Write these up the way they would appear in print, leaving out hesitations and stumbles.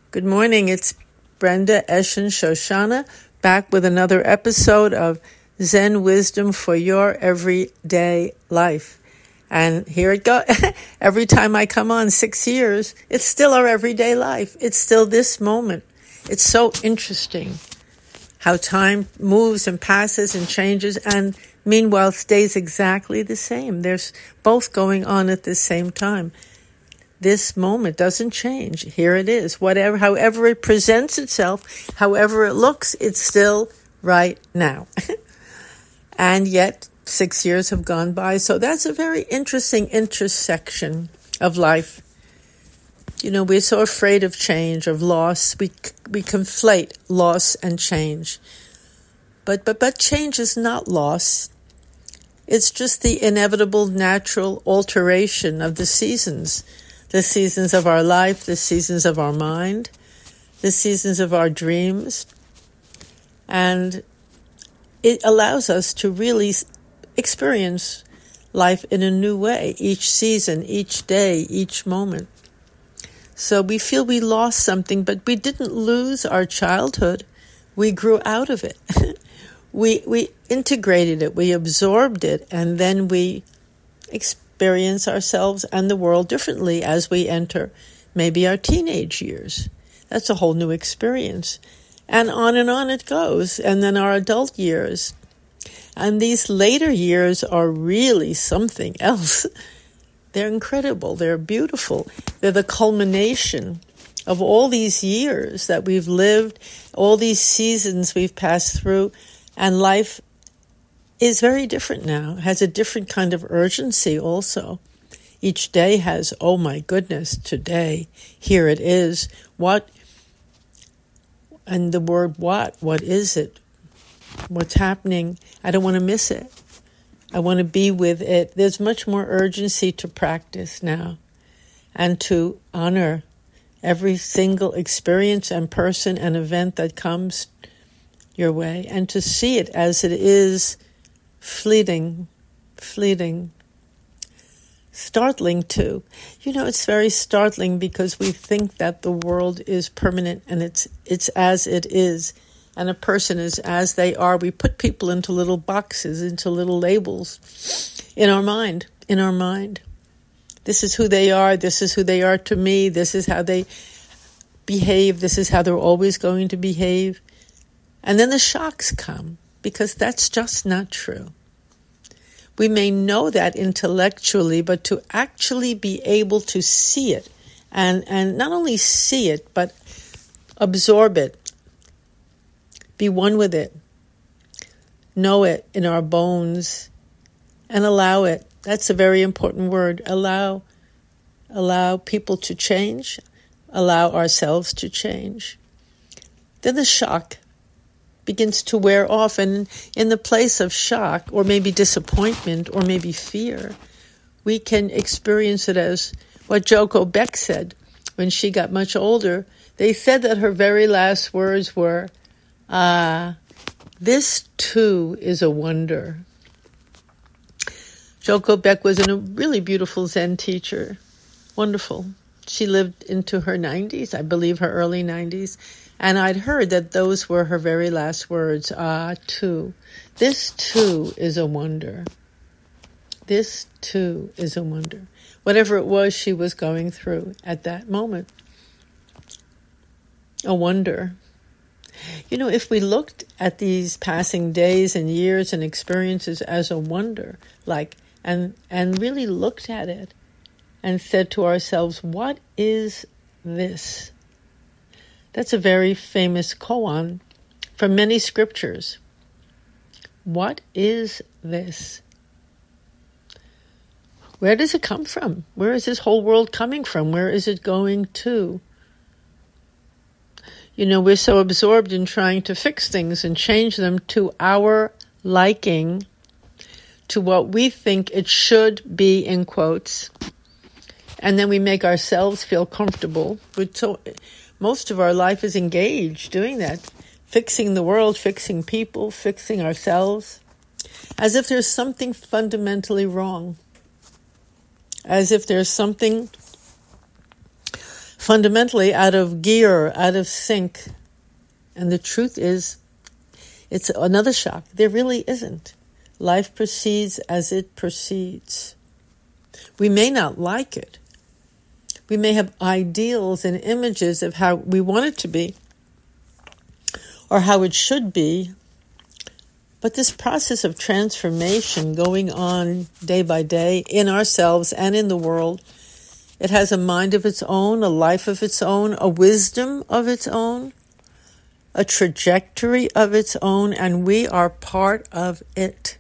Good morning. It's Brenda Eshin Shoshana back with another episode of Zen Wisdom for Your Everyday Life. And here it goes. Every time I come on, 6 years, it's still our everyday life. It's still this moment. It's so interesting how time moves and passes and changes and meanwhile stays exactly the same. There's both going on at the same time. This moment doesn't change. Here it is. However it presents itself, however it looks, it's still right now. And yet 6 years have gone by. So that's a very interesting intersection of life. You know, we're so afraid of change, of loss. We conflate loss and change. But change is not loss. It's just the inevitable natural alteration of the seasons of our life, the seasons of our mind, the seasons of our dreams. And it allows us to really experience life in a new way, each season, each day, each moment. So we feel we lost something, but we didn't lose our childhood. We grew out of it. We integrated it, we absorbed it, and then we experience ourselves and the world differently as we enter maybe our teenage years. That's a whole new experience. And on it goes. And then our adult years. And these later years are really something else. They're incredible. They're beautiful. They're the culmination of all these years that we've lived, all these seasons we've passed through, and life is very different now, has a different kind of urgency also. Each day has, oh my goodness, today, here it is. What, and the word what is it? What's happening? I don't want to miss it. I want to be with it. There's much more urgency to practice now and to honor every single experience and person and event that comes your way and to see it as it is, fleeting, startling too. You know, it's very startling because we think that the world is permanent and it's as it is, and a person is as they are. We put people into little boxes, into little labels in our mind. This is who they are. This is who they are to me. This is how they behave. This is how they're always going to behave. And then the shocks come, because that's just not true. We may know that intellectually, but to actually be able to see it, and not only see it, but absorb it, be one with it, know it in our bones, and allow it. That's a very important word. Allow people to change, allow ourselves to change. Then the shock begins to wear off, and in the place of shock, or maybe disappointment, or maybe fear, we can experience it as what Joko Beck said when she got much older. They said that her very last words were, this too is a wonder. Joko Beck was a really beautiful Zen teacher. Wonderful. She lived into her 90s, I believe her early 90s. And I'd heard that those were her very last words. Too. This too is a wonder. This too is a wonder. Whatever it was she was going through at that moment. A wonder. You know, if we looked at these passing days and years and experiences as a wonder, and really looked at it and said to ourselves, what is this? That's a very famous koan from many scriptures. What is this? Where does it come from? Where is this whole world coming from? Where is it going to? You know, we're so absorbed in trying to fix things and change them to our liking, to what we think it should be, in quotes. And then we make ourselves feel comfortable. Most of our life is engaged doing that, fixing the world, fixing people, fixing ourselves, as if there's something fundamentally wrong, as if there's something fundamentally out of gear, out of sync. And the truth is, it's another shock. There really isn't. Life proceeds as it proceeds. We may not like it. We may have ideals and images of how we want it to be or how it should be. But this process of transformation going on day by day in ourselves and in the world, it has a mind of its own, a life of its own, a wisdom of its own, a trajectory of its own, and we are part of it.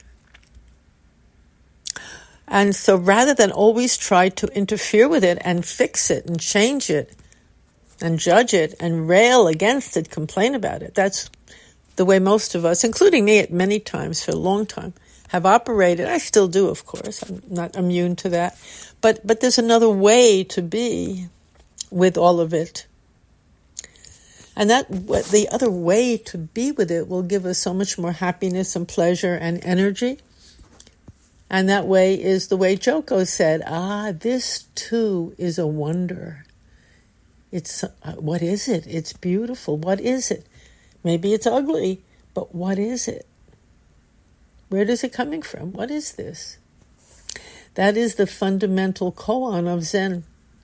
And so rather than always try to interfere with it and fix it and change it and judge it and rail against it, complain about it, that's the way most of us, including me at many times for a long time, have operated. I still do, of course. I'm not immune to that. But there's another way to be with all of it. And that the other way to be with it will give us so much more happiness and pleasure and energy. And that way is the way Joko said, this too is a wonder. It's, what is it? It's beautiful. What is it? Maybe it's ugly, but what is it? Where is it coming from? What is this? That is the fundamental koan of Zen.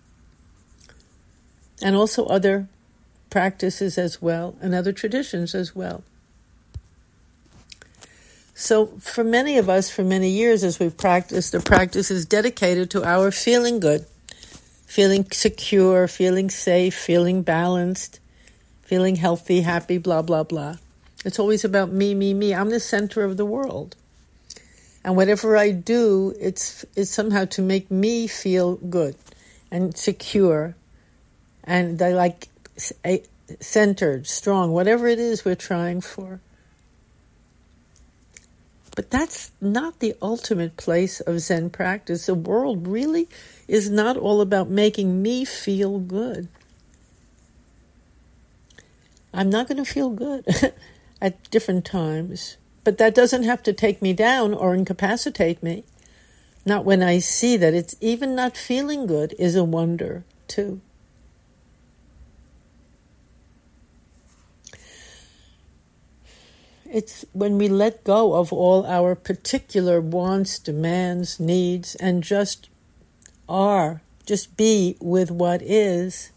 And also other practices as well, and other traditions as well. So for many of us, for many years as we've practiced, the practice is dedicated to our feeling good, feeling secure, feeling safe, feeling balanced, feeling healthy, happy, blah, blah, blah. It's always about me, me, me. I'm the center of the world. And whatever I do, it's somehow to make me feel good and secure and centered, strong, whatever it is we're trying for. But that's not the ultimate place of Zen practice. The world really is not all about making me feel good. I'm not going to feel good at different times, but that doesn't have to take me down or incapacitate me. Not when I see that it's even not feeling good is a wonder too. It's when we let go of all our particular wants, demands, needs, and just be with what is,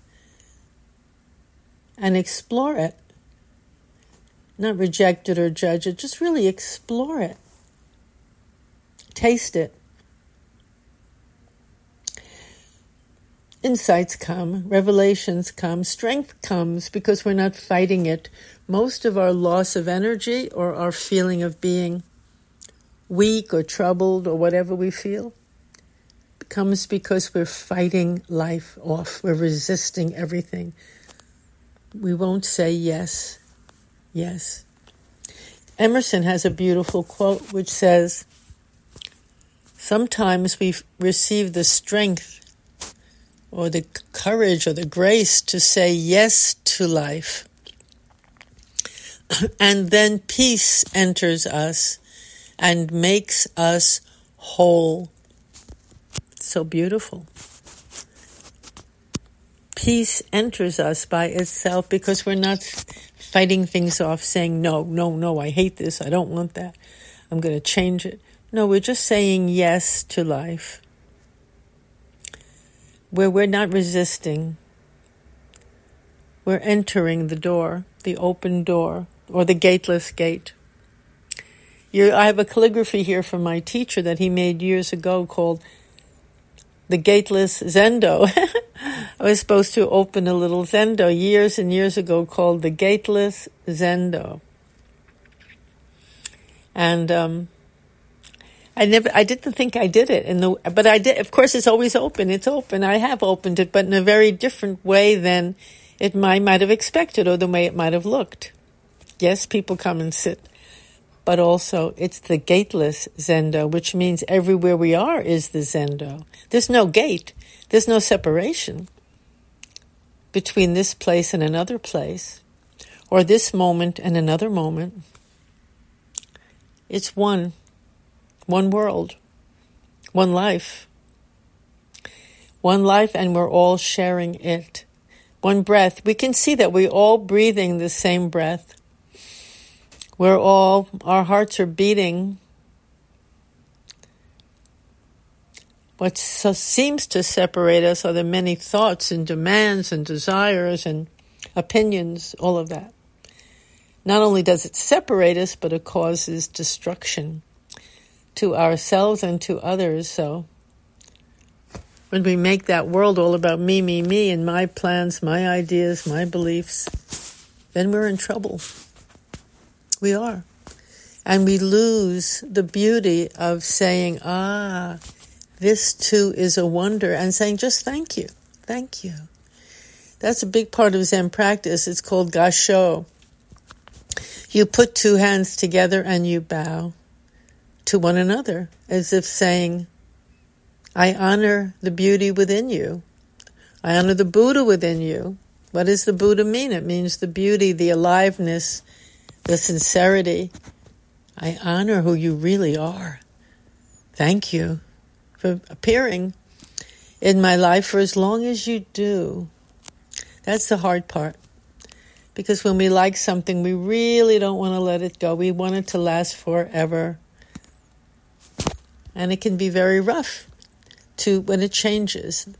and explore it. Not reject it or judge it, just really explore it. Taste it. Insights come, revelations come, strength comes because we're not fighting it. Most of our loss of energy or our feeling of being weak or troubled or whatever we feel comes because we're fighting life off. We're resisting everything. We won't say yes, yes. Emerson has a beautiful quote which says, sometimes we receive the strength or the courage or the grace to say yes to life. And then peace enters us and makes us whole. So beautiful. Peace enters us by itself because we're not fighting things off, saying, no, I hate this, I don't want that, I'm going to change it. No, we're just saying yes to life. Where we're not resisting, we're entering the door, the open door, or the gateless gate. I have a calligraphy here from my teacher that he made years ago called the Gateless Zendo. I was supposed to open a little Zendo years and years ago called the Gateless Zendo. And I didn't think I did it, but I did. Of course, it's always open. It's open. I have opened it, but in a very different way than it might have expected or the way it might have looked. Yes, people come and sit, but also it's the gateless Zendo, which means everywhere we are is the Zendo. There's no gate. There's no separation between this place and another place, or this moment and another moment. It's one world, one life, one life, and we're all sharing it. One breath. We can see that we're all breathing the same breath. Our hearts are beating. What seems to separate us are the many thoughts and demands and desires and opinions, all of that. Not only does it separate us, but it causes destruction to ourselves and to others. So when we make that world all about me, and my plans, my ideas, my beliefs, then we're in trouble. We are. And we lose the beauty of saying, this too is a wonder, and saying just thank you. Thank you. That's a big part of Zen practice. It's called Gasho. You put two hands together and you bow to one another as if saying, I honor the beauty within you. I honor the Buddha within you. What does the Buddha mean? It means the beauty, the aliveness, the sincerity. I honor who you really are. Thank you for appearing in my life for as long as you do. That's the hard part. Because when we like something, we really don't want to let it go. We want it to last forever. And it can be very rough when it changes.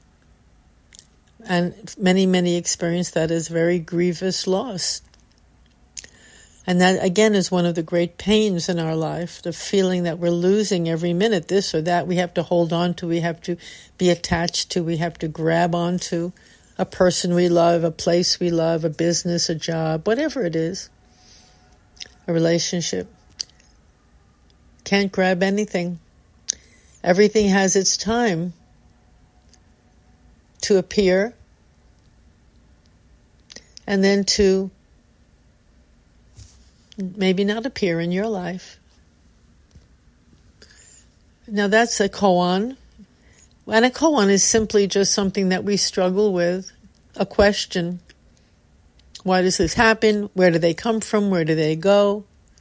And many experience that as very grievous loss. And that, again, is one of the great pains in our life, the feeling that we're losing every minute, this or that we have to hold on to, we have to be attached to, we have to grab onto a person we love, a place we love, a business, a job, whatever it is, a relationship. Can't grab anything. Everything has its time to appear and then to maybe not appear in your life. Now that's a koan. And a koan is simply just something that we struggle with, a question. Why does this happen? Where do they come from? Where do they go?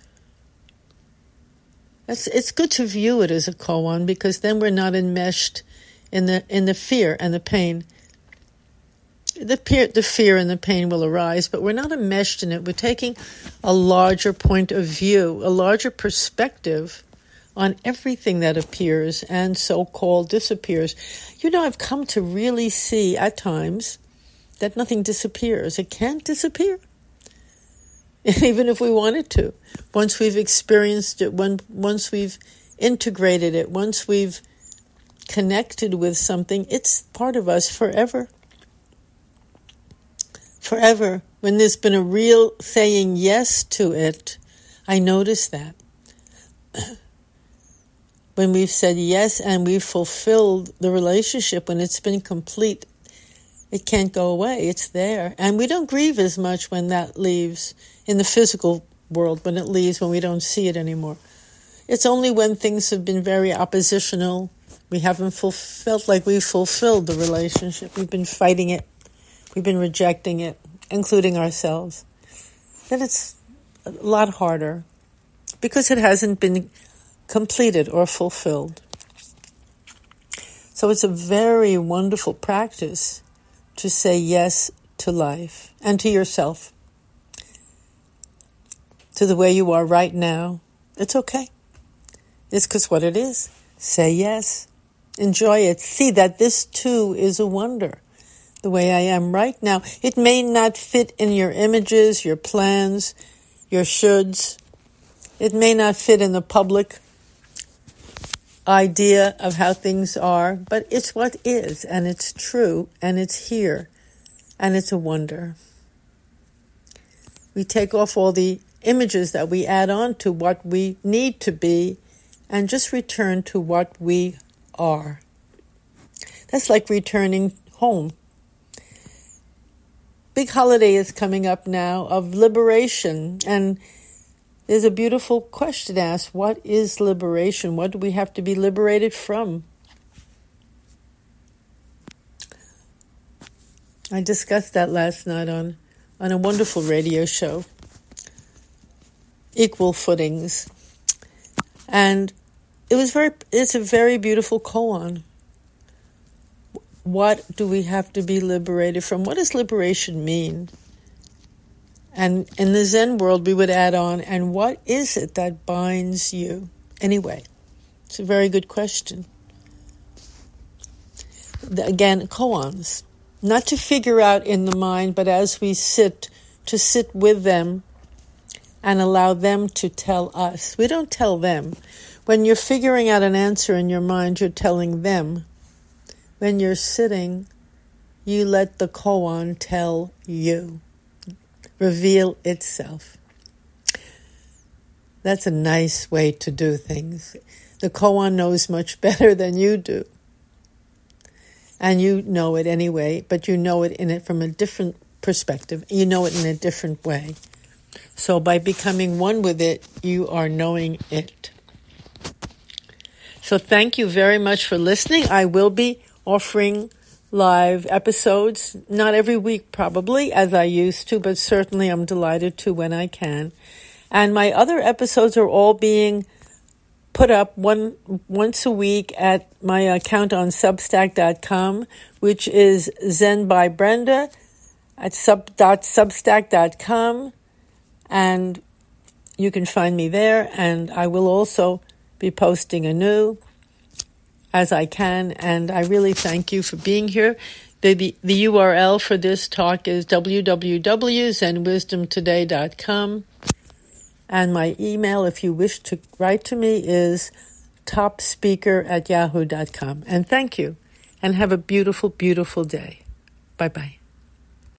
It's good to view it as a koan because then we're not enmeshed in the fear and the pain. The fear and the pain will arise, but we're not enmeshed in it. We're taking a larger point of view, a larger perspective on everything that appears and so-called disappears. I've come to really see at times that nothing disappears. It can't disappear, even if we wanted to. Once we've experienced it, once we've integrated it, once we've connected with something, it's part of us forever. Forever. When there's been a real saying yes to it, I notice that. When we've said yes and we've fulfilled the relationship, when it's been complete, it can't go away. It's there. And we don't grieve as much when that leaves in the physical world, when it leaves, when we don't see it anymore. It's only when things have been very oppositional, we haven't felt like we've fulfilled the relationship. We've been fighting it. We've been rejecting it, including ourselves. Then it's a lot harder because it hasn't been completed or fulfilled. So it's a very wonderful practice to say yes to life and to yourself, to the way you are right now. It's okay. It's because what it is. Say yes. Enjoy it. See that this too is a wonder. The way I am right now. It may not fit in your images, your plans, your shoulds. It may not fit in the public idea of how things are, but it's what is, and it's true, and it's here, and it's a wonder. We take off all the images that we add on to what we need to be and just return to what we are. That's like returning home. Big holiday is coming up now of liberation, and there's a beautiful question asked: what is liberation? What do we have to be liberated from? I discussed that last night on a wonderful radio show, Equal Footings, and it's a very beautiful koan. what do we have to be liberated from? What does liberation mean? And in the Zen world, we would add on, and what is it that binds you? Anyway, it's a very good question. Again, koans. Not to figure out in the mind, but as we sit, to sit with them and allow them to tell us. We don't tell them. When you're figuring out an answer in your mind, you're telling them. When you're sitting, you let the koan tell you, reveal itself. That's a nice way to do things. The koan knows much better than you do. And you know it anyway, but you know it from a different perspective. You know it in a different way. So by becoming one with it, you are knowing it. So thank you very much for listening. I will be offering live episodes, not every week probably, as I used to, but certainly I'm delighted to when I can. And my other episodes are all being put up once a week at my account on Substack.com, which is Zen by Brenda at sub.substack.com. And you can find me there. And I will also be posting anew as I can. And I really thank you for being here. The URL for this talk is www.zenwisdomtoday.com. And my email, if you wish to write to me, is topspeaker@yahoo.com. And thank you. And have a beautiful, beautiful day. Bye-bye.